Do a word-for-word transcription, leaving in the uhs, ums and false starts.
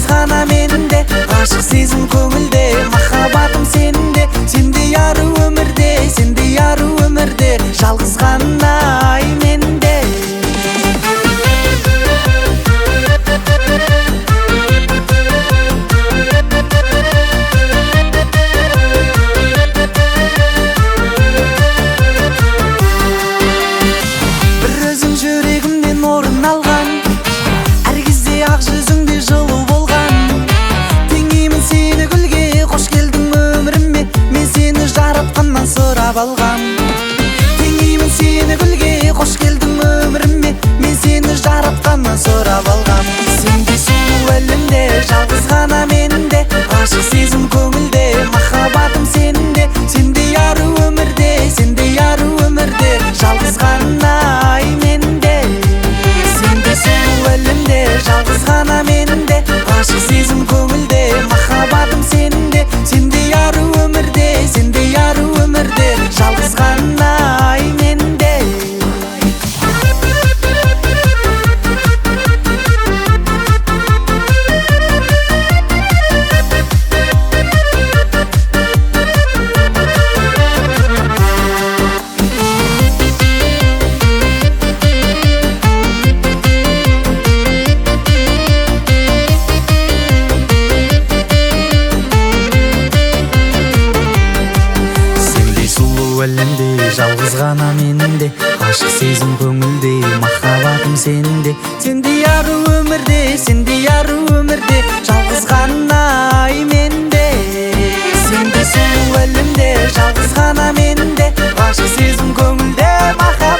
жалғыз ғана менде, ғашық сезім көңілде, махаббатым сенде, сендей ару өмірде, сендей ару өмірде, жалғыз ғана ай менде. Бір өзің жүрегімнен орын алған, әр кезде ақ жүзіңде жылу болған. Теңеймін сені гүлге, қош келдің өміріме, мен сені жаратқаннан сұрап алғам. Теңеймін сені гүлге, қош келдің өміріме, мен сені жаратқаннан сұрап алғам. Сендей сұлу әлемде, жалғыз ғана менде, ғашық сезім көңілде, махаббатым сенде, сендей ару өмірде, сендей ару өмірде, жалғыз ғана ай менде. Сендей сұлу әлемде, жалғыз ғана менде, ғашық сезім көңілде, махаббатым сенде, сендей ару өмірде, сендей ару өмірде, жалғыз ғана ай менде. Әлемде жалғыз ғана менде, ғашық сезім көңілде, махаббатым сенде, сендей ару өмірде, сендей ару өмірде, жалғыз ғана ай менде. Сендей сұлу әлемде, жалғыз ғана менде, ғашық сезім көңілде, махаббатым